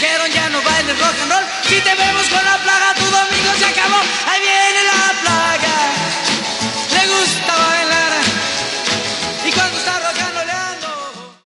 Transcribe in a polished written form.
dijeron ya no bailes rock and roll. Si te vemos con la plaga